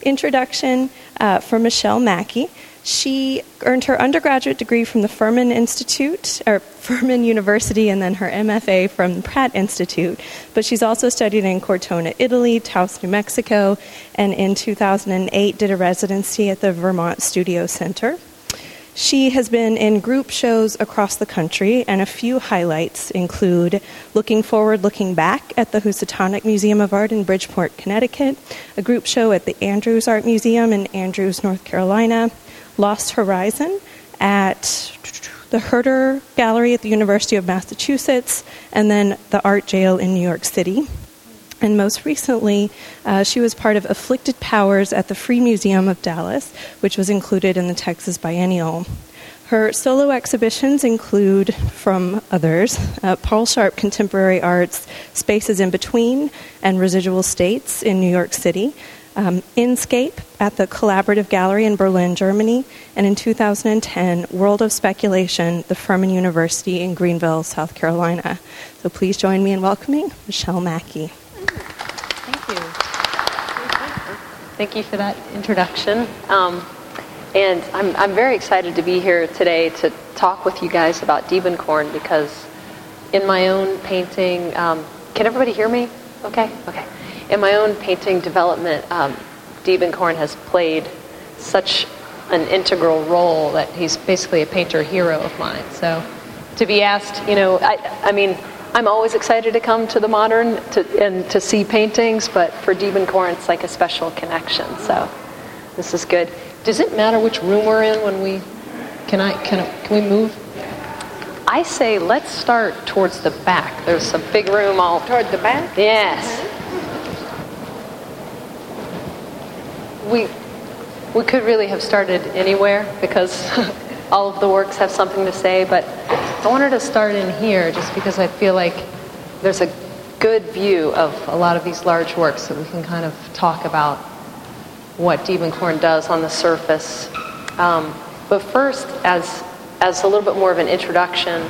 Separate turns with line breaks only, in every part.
introduction for Michelle Mackey. She earned her undergraduate degree from the Furman University, and then her MFA from the Pratt Institute. But she's also studied in Cortona, Italy, Taos, New Mexico, and in 2008 did a residency at the Vermont Studio Center. She has been in group shows across the country, and a few highlights include Looking Forward, Looking Back at the Housatonic Museum of Art in Bridgeport, Connecticut, a group show at the Andrews Art Museum in Andrews, North Carolina, Lost Horizon at the Herder Gallery at the University of Massachusetts, and then the Art Jail in New York City. And most recently, she was part of Afflicted Powers at the Free Museum of Dallas, which was included in the Texas Biennial. Her solo exhibitions include, from others, Paul Sharp Contemporary Arts, Spaces in Between, and Residual States in New York City, Inscape at the Collaborative Gallery in Berlin, Germany, and in 2010, World of Speculation, the Furman University in Greenville, South Carolina. So please join me in welcoming Michelle Mackey.
Thank you. Thank you for that introduction. And I'm very excited to be here today to talk with you guys about Diebenkorn, because in my own painting, can everybody hear me? Okay. In my own painting development, Diebenkorn has played such an integral role that he's basically a painter hero of mine. So to be asked, I mean, I'm always excited to come to the modern and to see paintings, but for Diebenkorn, it's like a special connection. So this is good. Does it matter which room we're in when we? Can we move? I say let's start towards the back. There's a big room all
toward the back.
Yes. We could really have started anywhere because all of the works have something to say, but I wanted to start in here just because I feel like there's a good view of a lot of these large works that we can kind of talk about what Diebenkorn does on the surface. But first, as a little bit more of an introduction,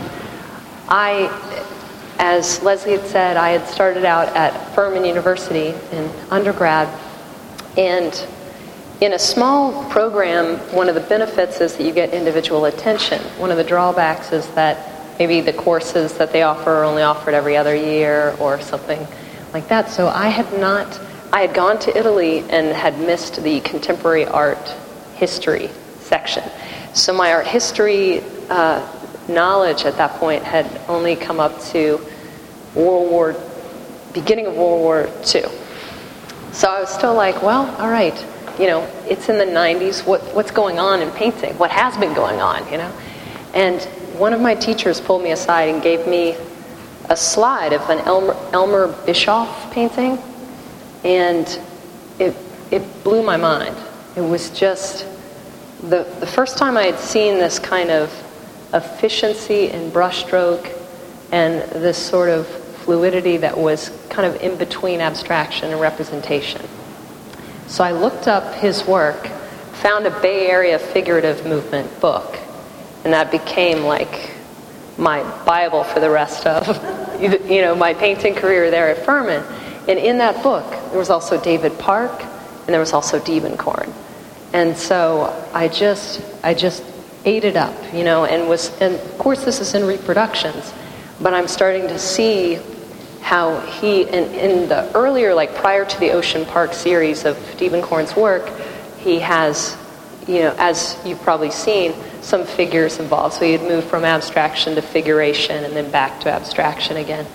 as Leslie had said, I had started out at Furman University in undergrad, and in a small program, one of the benefits is that you get individual attention. One of the drawbacks is that maybe the courses that they offer are only offered every other year or something like that. So I had gone to Italy and had missed the contemporary art history section. So my art history knowledge at that point had only come up to beginning of World War II. So I was still like, well, all right, it's in the 90s. What's going on in painting? What has been going on, And one of my teachers pulled me aside and gave me a slide of an Elmer Bischoff painting, and it blew my mind. It was just the first time I had seen this kind of efficiency in brushstroke and this sort of fluidity that was kind of in between abstraction and representation. So I looked up his work, found a Bay Area figurative movement book, and that became like my Bible for the rest of my painting career there at Furman. And in that book, there was also David Park, and there was also Diebenkorn. And so I just ate it up, and of course this is in reproductions, but I'm starting to see how he, in the earlier, like prior to the Ocean Park series of Diebenkorn's work, he has, as you've probably seen, some figures involved. So he had moved from abstraction to figuration and then back to abstraction again.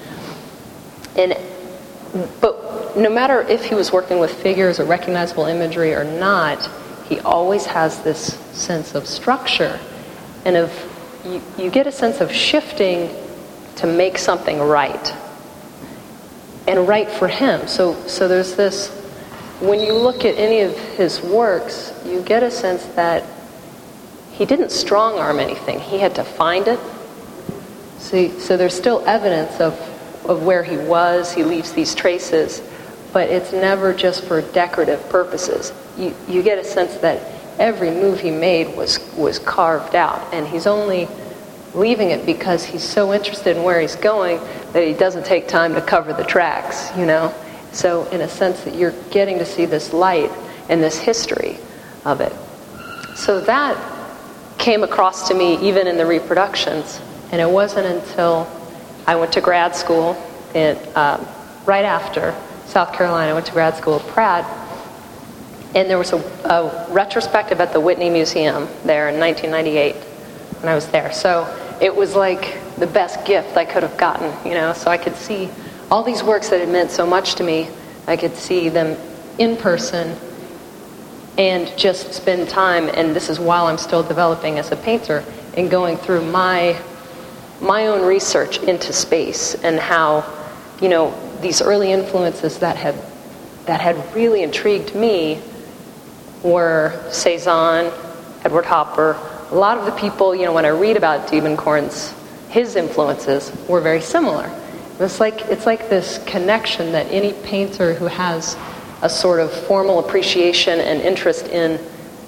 But no matter if he was working with figures or recognizable imagery or not, he always has this sense of structure and you get a sense of shifting to make something right. And right for him. So there's this, when you look at any of his works, you get a sense that he didn't strong-arm anything. He had to find it. So there's still evidence of where he was. He leaves these traces, but it's never just for decorative purposes. You get a sense that every move he made was carved out, and he's only leaving it because he's so interested in where he's going that he doesn't take time to cover the tracks, So in a sense that you're getting to see this light, and this history of it. So that came across to me even in the reproductions, and it wasn't until I went to grad school, right after South Carolina, I went to grad school at Pratt, and there was a retrospective at the Whitney Museum there in 1998 when I was there. So it was like the best gift I could have gotten, so I could see all these works that had meant so much to me. I could see them in person and just spend time, and this is while I'm still developing as a painter, and going through my own research into space and how, these early influences that had really intrigued me were Cezanne, Edward Hopper. A lot of the people, when I read about Diebenkorn's, his influences were very similar. It's like this connection that any painter who has a sort of formal appreciation and interest in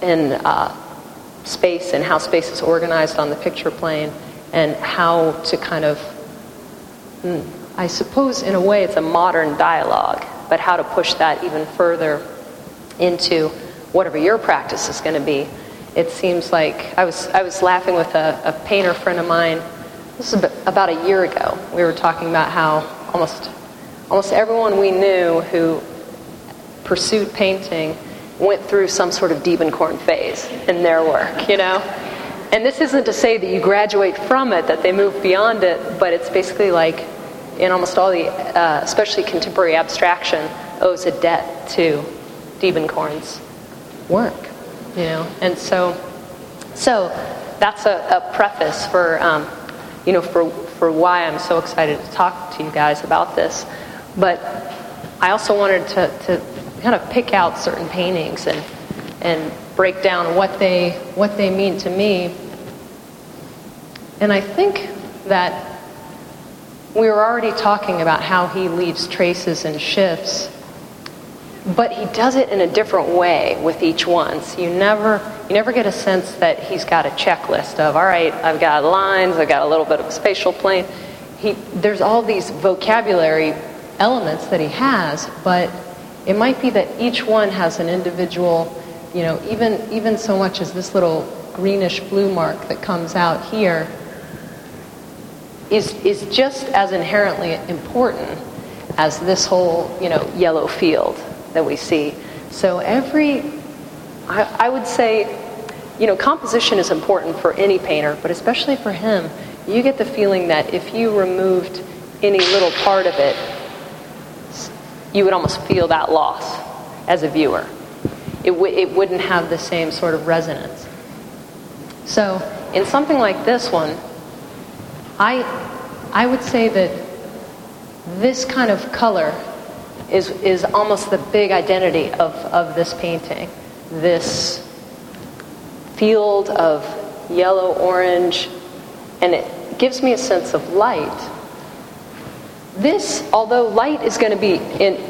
space and how space is organized on the picture plane and how to kind of, I suppose in a way it's a modern dialogue, but how to push that even further into whatever your practice is going to be. It seems like I was laughing with a painter friend of mine. This is about a year ago. We were talking about how almost everyone we knew who pursued painting went through some sort of Diebenkorn phase in their work, And this isn't to say that you graduate from it, that they move beyond it, but it's basically like in almost all the, especially contemporary abstraction, owes a debt to Diebenkorn's work, And so that's a preface for, for why I'm so excited to talk to you guys about this. But I also wanted to kind of pick out certain paintings and break down what they mean to me. And I think that we were already talking about how he leaves traces and shifts, but he does it in a different way with each one. So you never get a sense that he's got a checklist of, all right, I've got lines, I've got a little bit of a spatial plane. There's all these vocabulary elements that he has, but it might be that each one has an individual, even so much as this little greenish blue mark that comes out here is just as inherently important as this whole, yellow field that we see. So I would say, composition is important for any painter, but especially for him. You get the feeling that if you removed any little part of it, you would almost feel that loss as a viewer. It wouldn't have the same sort of resonance. So in something like this one, I would say that this kind of color is almost the big identity of this painting. This field of yellow, orange, and it gives me a sense of light. This, although light is going to be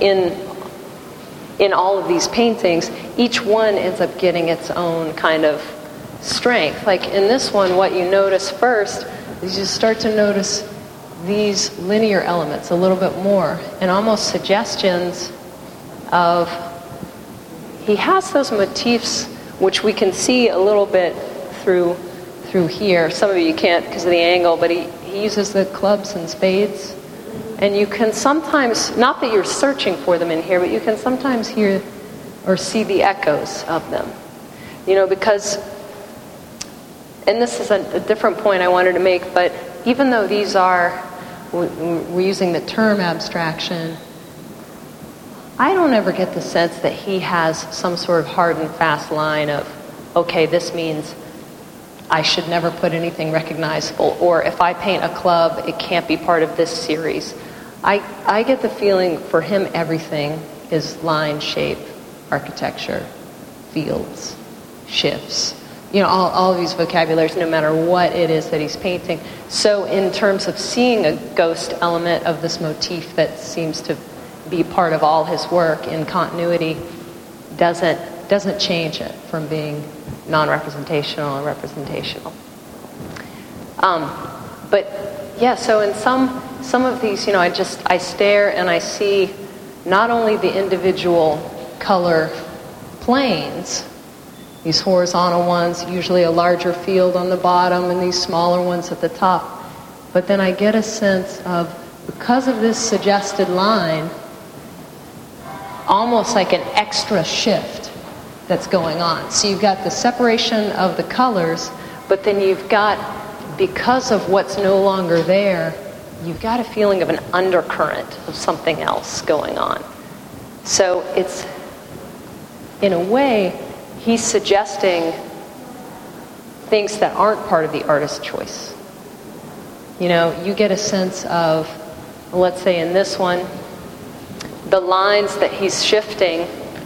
in all of these paintings, each one ends up getting its own kind of strength. Like in this one, what you notice first is you start to notice these linear elements a little bit more, and almost suggestions of, he has those motifs which we can see a little bit through here. Some of you can't because of the angle, but he uses the clubs and spades. And you can sometimes, not that you're searching for them in here, but you can sometimes hear or see the echoes of them. Because, and this is a different point I wanted to make, but even though these are, we're using the term abstraction, I don't ever get the sense that he has some sort of hard and fast line of, okay, this means I should never put anything recognizable, or if I paint a club, it can't be part of this series. I get the feeling for him everything is line, shape, architecture, fields, shifts. All of these vocabularies, no matter what it is that he's painting. So in terms of seeing a ghost element of this motif that seems to be part of all his work in continuity doesn't change it from being non-representational and representational. But yeah, so in some of these, I stare and I see not only the individual color planes, these horizontal ones, usually a larger field on the bottom and these smaller ones at the top. But then I get a sense of, because of this suggested line, almost like an extra shift that's going on. So you've got the separation of the colors, but then you've got, because of what's no longer there, you've got a feeling of an undercurrent of something else going on. So it's, in a way, he's suggesting things that aren't part of the artist's choice. You know, you get a sense of, let's say in this one, the lines that he's shifting,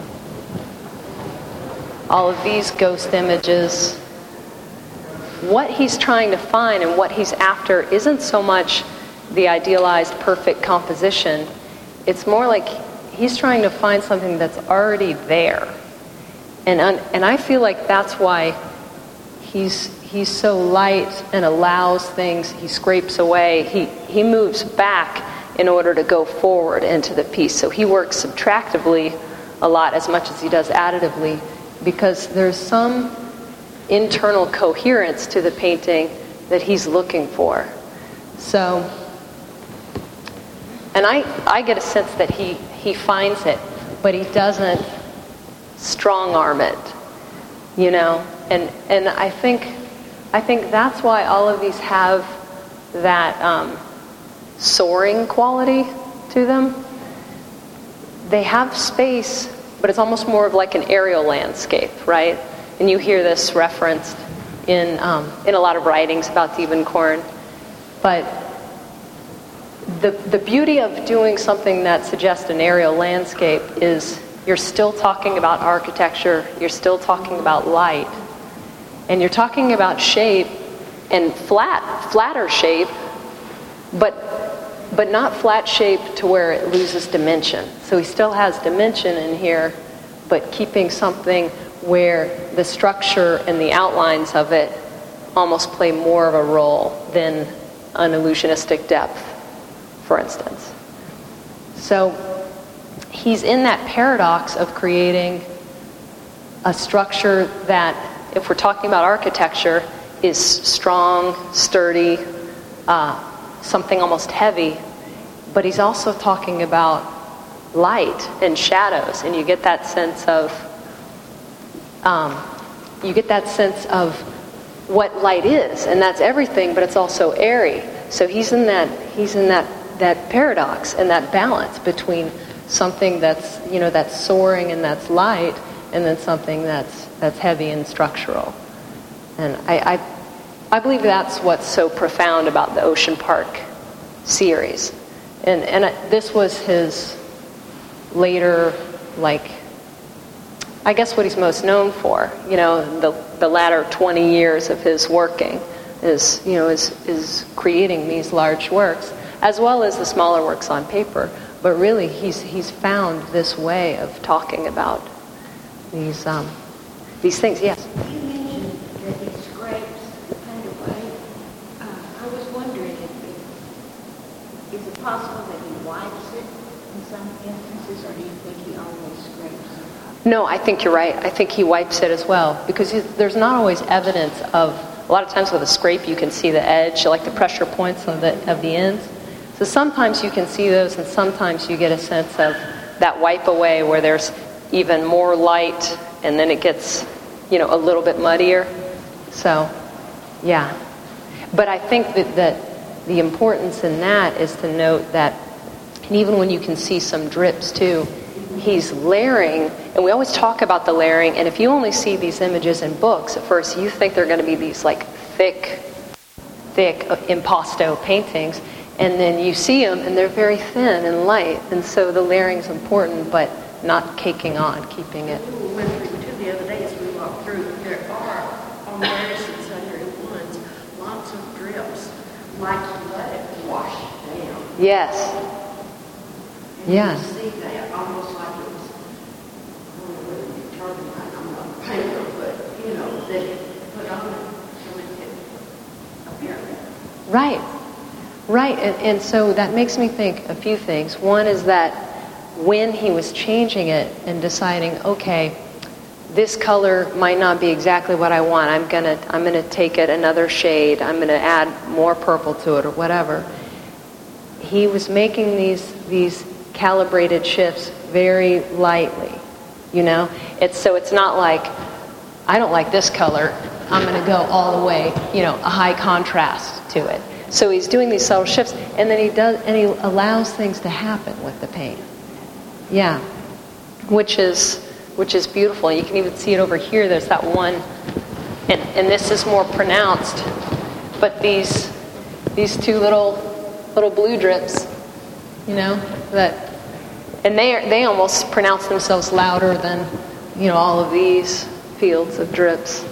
all of these ghost images, what he's trying to find and what he's after isn't so much the idealized perfect composition. It's more like he's trying to find something that's already there. And I feel like that's why he's so light and allows things, he scrapes away, he moves back in order to go forward into the piece. So he works subtractively a lot as much as he does additively, because there's some internal coherence to the painting that he's looking for. So, and I get a sense that he finds it, but he doesn't strong arm it, you know? And I think that's why all of these have that soaring quality to them. They have space, but it's almost more of like an aerial landscape, right? And you hear this referenced in a lot of writings about Diebenkorn. But the beauty of doing something that suggests an aerial landscape is you're still talking about architecture, you're still talking about light, and you're talking about shape and flatter shape, but not flat shape to where it loses dimension. So he still has dimension in here, but keeping something where the structure and the outlines of it almost play more of a role than an illusionistic depth, for instance. So he's in that paradox of creating a structure that, if we're talking about architecture, is strong, sturdy, something almost heavy, but he's also talking about light and shadows, and you get that sense of what light is, and that's everything, but it's also airy. So he's in that paradox and that balance between something that's, you know, that's soaring and that's light, and then something that's heavy and structural. And I believe that's what's so profound about the Ocean Park series. And this was his later, like, I guess what he's most known for, you know, the latter 20 years of his working is creating these large works, as well as the smaller works on paper. But really, he's found this way of talking about these things. Yes.
You mentioned that he scrapes the paint away. I was wondering is it possible that he wipes it in some instances, or do you think he always scrapes?
No, I think you're right. I think he wipes it as well, because there's not always evidence of. A lot of times with a scrape, you can see the edge, like the pressure points of the ends. So sometimes you can see those, and sometimes you get a sense of that wipe away where there's even more light, and then it gets, you know, a little bit muddier. So, yeah. But I think that the importance in that is to note that, and even when you can see some drips too, he's layering, and we always talk about the layering, and if you only see these images in books, at first you think they're going to be these like thick impasto paintings, and then you see them and they're very thin and light, and so the layering is important, but not caking on, keeping it.
We went through too the other day as we walked through. There are on various and sundry ones lots of drips, like you let it wash down.
Yes.
And
Yes.
you see that almost like it was, I don't know whether you're talking about, I'm not a painter, but you know, that it put on it so it could appear there.
Right. And so that makes me think a few things. One is that when he was changing it and deciding, okay, this color might not be exactly what I want. I'm gonna take it another shade. I'm gonna add more purple to it or whatever. He was making these calibrated shifts very lightly, you know. It's not like, I don't like this color, I'm going to go all the way, you know, a high contrast to it. So he's doing these subtle shifts, and then he allows things to happen with the paint. Yeah, which is beautiful. You can even see it over here. There's that one, and this is more pronounced. But these two little blue drips, you know, and they almost pronounce themselves louder than, you know, all of these fields of drips.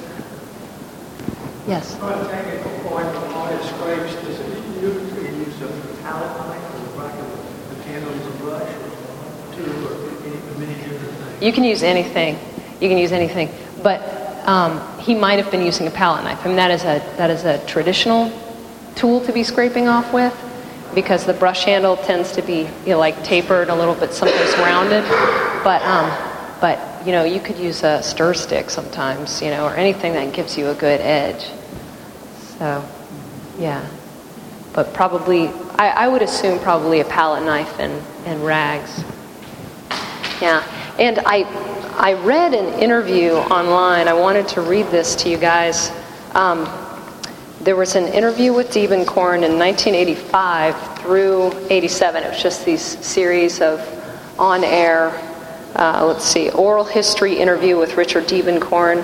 Yes.
On a technical point, all his scrapes, does it use a palette knife or back of the candle as a brush or two or many different things?
You can use anything. But he might have been using a palette knife. I mean, that is a traditional tool to be scraping off with, because the brush handle tends to be, you know, like tapered a little bit, sometimes rounded. But you know, you could use a stir stick sometimes, you know, or anything that gives you a good edge. So, yeah. But probably, I would assume probably a palette knife and rags. Yeah. And I read an interview online. I wanted to read this to you guys. There was an interview with Diebenkorn in 1985 through 87. It was just these series of on-air, oral history interview with Richard Diebenkorn,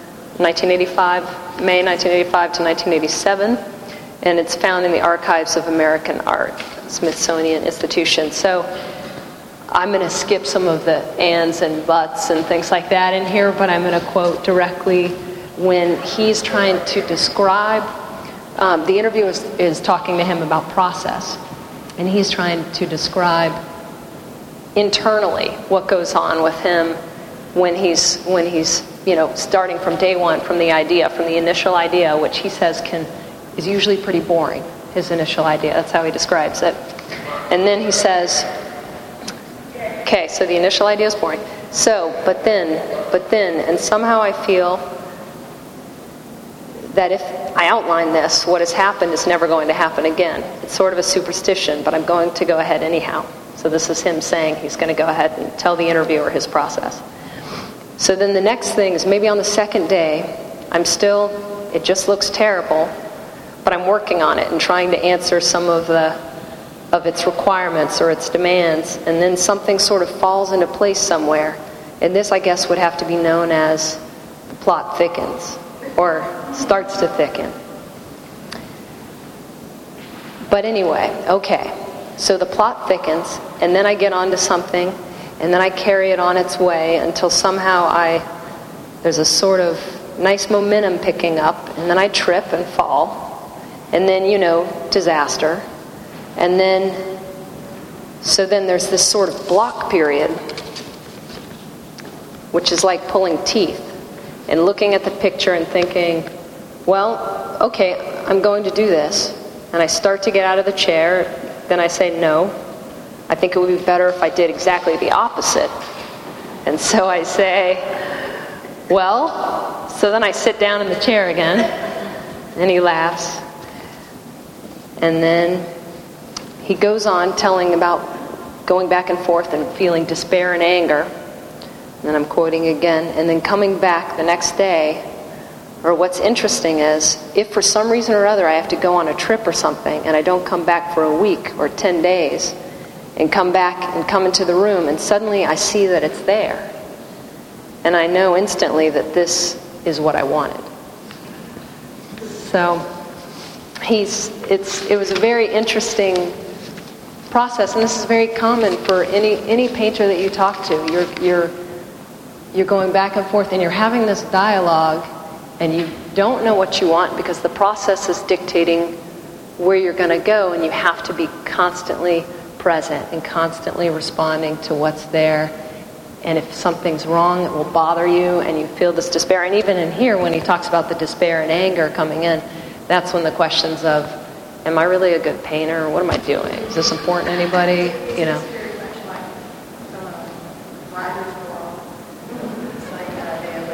1985, May 1985 to 1987. And it's found in the Archives of American Art, Smithsonian Institution. So I'm going to skip some of the ands and buts and things like that in here, but I'm going to quote directly when he's trying to describe. The interview is talking to him about process, and he's trying to describe internally what goes on with him when he's you know, starting from day one, from the initial idea, which he says is usually pretty boring. His initial idea, that's how he describes it. And then he says, okay, so the initial idea is boring. So, but then, and somehow I feel that if I outline this, what has happened is never going to happen again. It's sort of a superstition, but I'm going to go ahead anyhow. So this is him saying he's going to go ahead and tell the interviewer his process. So then the next thing is, maybe on the second day, it just looks terrible, but I'm working on it and trying to answer some of its requirements or its demands, and then something sort of falls into place somewhere. And this, I guess, would have to be known as the plot thickens, or starts to thicken. But anyway, okay, so the plot thickens, and then I get onto something, and then I carry it on its way until somehow there's a sort of nice momentum picking up, and then I trip and fall, and then, you know, disaster. And then, so then there's this sort of block period, which is like pulling teeth and looking at the picture and thinking, well, okay, I'm going to do this. And I start to get out of the chair, then I say, no, I think it would be better if I did exactly the opposite. And so I say, well, so then I sit down in the chair again, and he laughs. And then he goes on telling about going back and forth and feeling despair and anger. And then I'm quoting again. And then coming back the next day, or what's interesting is, if for some reason or other I have to go on a trip or something, and I don't come back for a week or 10 days, and come back and come into the room, and suddenly I see that it's there. And I know instantly that this is what I wanted. So it was a very interesting process, and this is very common for any painter that you talk to. You're going back and forth, and you're having this dialogue, and you don't know what you want because the process is dictating where you're going to go, and you have to be constantly present and constantly responding to what's there. And if something's wrong, it will bother you, and you feel this despair. And even in here, when he talks about the despair and anger coming in, that's when the questions of, am I really a good painter? What am I doing? Is this important to anybody? You know.
It's very much like writer's world. It's like they have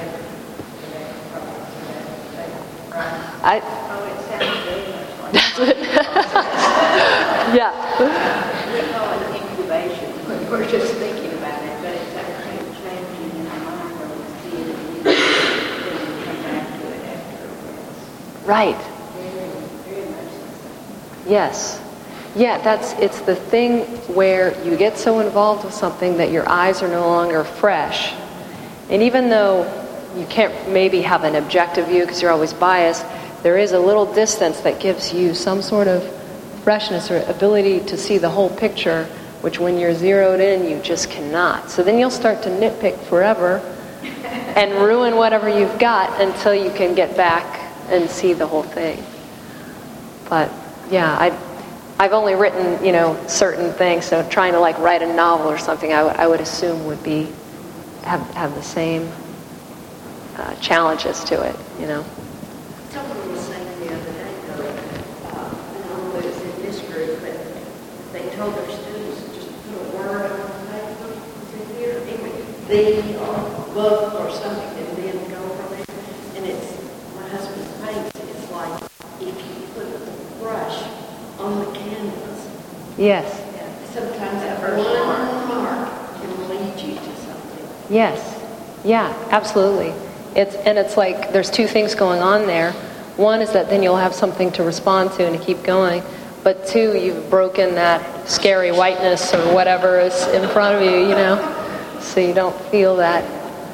I,
Oh, it sounds very much like
Does it? Yeah.
we call it incubation when we're just thinking about it, but it's actually changing in our mind where we see it and then we come back to it afterwards.
Right.
Very, very much the same.
Yes. Yeah, it's the thing where you get so involved with something that your eyes are no longer fresh. And even though you can't maybe have an objective view because you're always biased, there is a little distance that gives you some sort of freshness or ability to see the whole picture, which when you're zeroed in, you just cannot. So then you'll start to nitpick forever and ruin whatever you've got until you can get back and see the whole thing. But yeah, I've only written, certain things, so trying to like write a novel or something, I would assume would be have the same challenges to it,
Someone was saying the other day, though, and I don't know if it was in this group, but they told their students to just put a word on the paper, sit here, it would be or book or something, and then go from there. And it's, my husband paints, it's like if you put a brush on the canvas,
Yes.
sometimes that one mark can lead you to something.
Yes. Yeah, absolutely. It's like there's two things going on there. One is that then you'll have something to respond to and to keep going. But two, you've broken that scary whiteness or whatever is in front of you, so you don't feel that,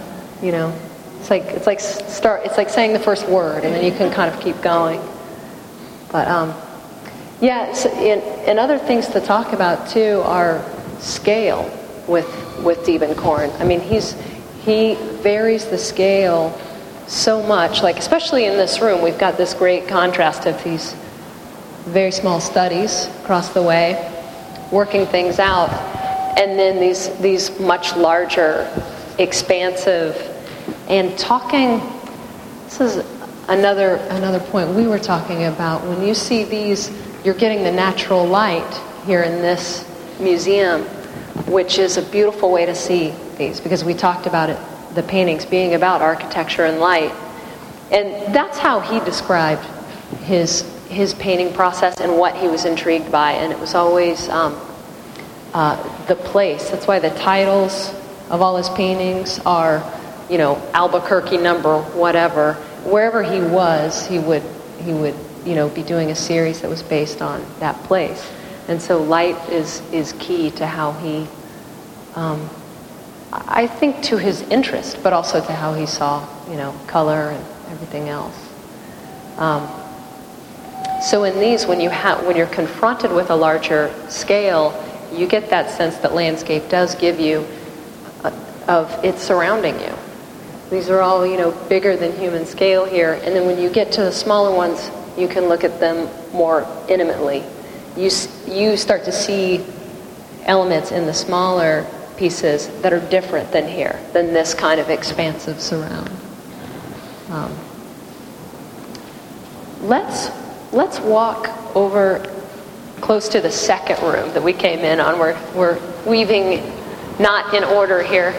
It's like saying the first word and then you can kind of keep going. But yeah, so and other things to talk about too are scale with Diebenkorn. I mean, he varies the scale so much, like especially in this room, we've got this great contrast of these very small studies across the way, working things out, and then these much larger, expansive, and talking. This is another point we were talking about. When you see these, you're getting the natural light here in this museum, which is a beautiful way to see these, because we talked about it, the paintings being about architecture and light. And that's how he described his painting process and what he was intrigued by. And it was always the place. That's why the titles of all his paintings are, Albuquerque number whatever. Wherever he was, he would be doing a series that was based on that place. And so light is key to how he, I think, to his interest, but also to how he saw, color and everything else. So in these, when you're confronted with a larger scale, you get that sense that landscape does give you of it surrounding you. These are all, bigger than human scale here. And then when you get to the smaller ones, you can look at them more intimately. You start to see elements in the smaller pieces that are different than here, than this kind of expansive surround. Let's walk over close to the second room that we came in on. We're weaving not in order here.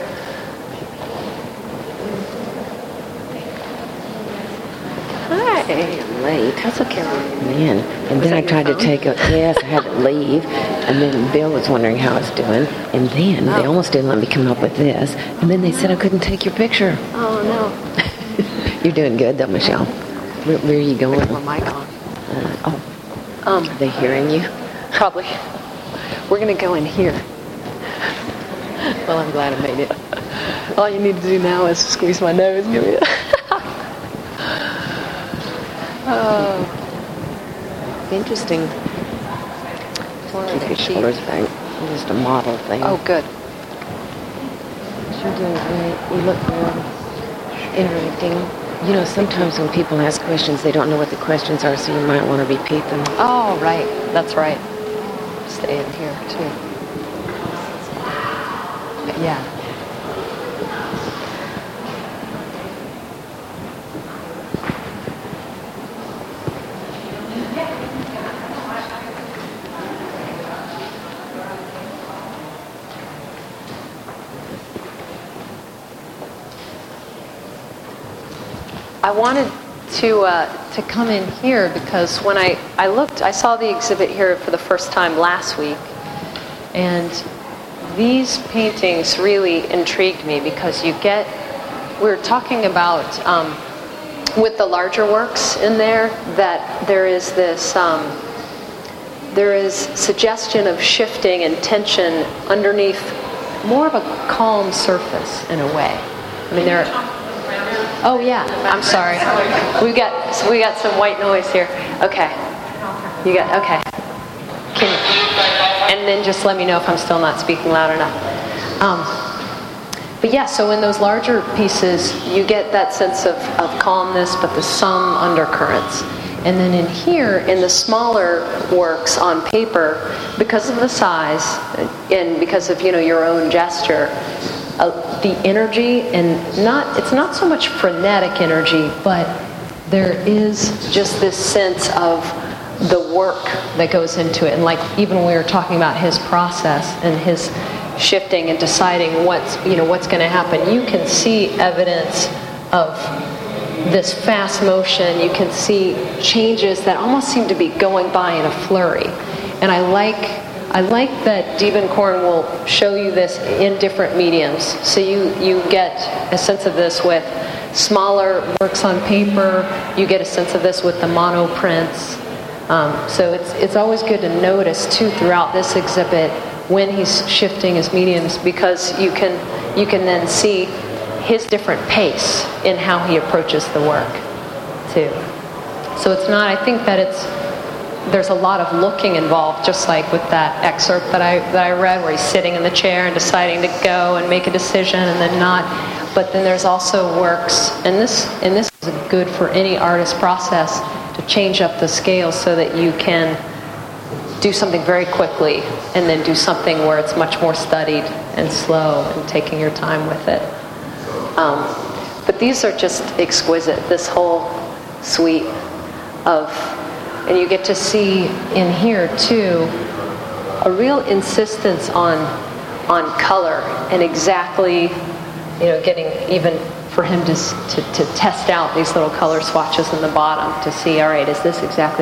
Hi.
I'm late.
That's okay.
Man. And then I tried to take a, I had to leave. And then Bill was wondering how I was doing. And then they almost didn't let me come up with this. And then they said I couldn't take your picture.
Oh, no.
You're doing good, though, Michelle. Where are you going?
My mic on.
Are they hearing you?
Probably. We're going to go in here.
Well, I'm glad I made it.
All you need to do now is squeeze my nose. Give me
Interesting. Keep your shoulders back. Just a model thing.
Oh, good.
You're doing great. You look good. Interacting. Sometimes when people ask questions, they don't know what the questions are, so you might want to repeat them.
Oh, right. That's right. Stay in here, too. Yeah. I wanted to come in here because when I looked, I saw the exhibit here for the first time last week, and these paintings really intrigued me because we're talking about with the larger works in there that there is this there is suggestion of shifting and tension underneath more of a calm surface in a way. I mean, oh yeah, I'm sorry. We got some white noise here. Okay. Okay. And then just let me know if I'm still not speaking loud enough. But yeah, so in those larger pieces, you get that sense of calmness, but there's some undercurrents. And then in here, in the smaller works on paper, because of the size and because of your own gesture, the energy it's not so much frenetic energy, but there is just this sense of the work that goes into it. And like even when we were talking about his process and his shifting and deciding what's going to happen, you can see evidence of this fast motion. You can see changes that almost seem to be going by in a flurry. And I like that Diebenkorn will show you this in different mediums. So you get a sense of this with smaller works on paper. You get a sense of this with the monoprints. So it's always good to notice too throughout this exhibit when he's shifting his mediums, because you can then see his different pace in how he approaches the work too. So it's not, I think that there's a lot of looking involved, just like with that excerpt that I read where he's sitting in the chair and deciding to go and make a decision and then not. But then there's also works, and this is good for any artist process, to change up the scale so that you can do something very quickly and then do something where it's much more studied and slow and taking your time with it. But these are just exquisite, this whole suite of, and you get to see in here too a real insistence on color and exactly, getting even for him to test out these little color swatches in the bottom to see, all right, is this exactly